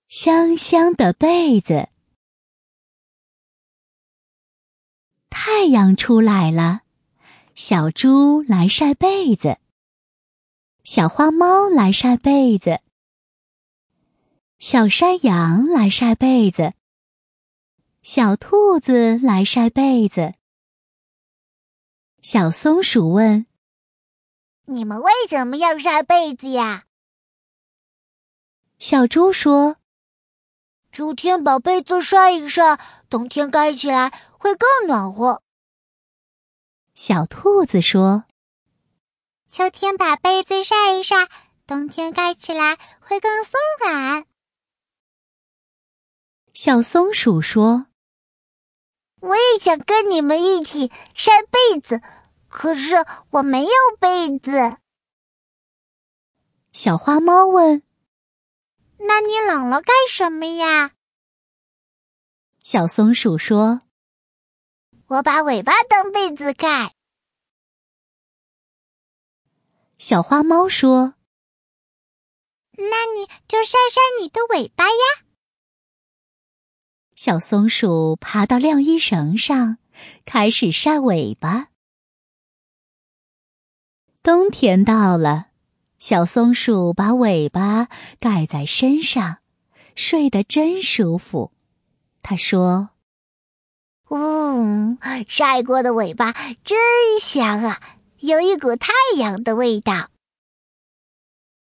香香的被子。太阳出来了，小猪来晒被子，小花猫来晒被子，小山羊来晒被子，小兔子来晒被子。小松鼠问： 你们为什么要晒被子呀？ 小猪说： 秋天把被子晒一晒，冬天盖起来会更暖和。 小兔子说： 秋天把被子晒一晒，冬天盖起来会更松软。 小松鼠说： 我也想跟你们一起晒被子，可是我没有被子。 小花猫问： 那你冷了干什么呀？ 小松鼠说： 我把尾巴当被子盖。 小花猫说： 那你就晒晒你的尾巴呀。 小松鼠爬到晾衣绳上，开始晒尾巴。冬天到了，小松鼠把尾巴盖在身上，睡得真舒服。它说： 晒过的尾巴真香啊，有一股太阳的味道。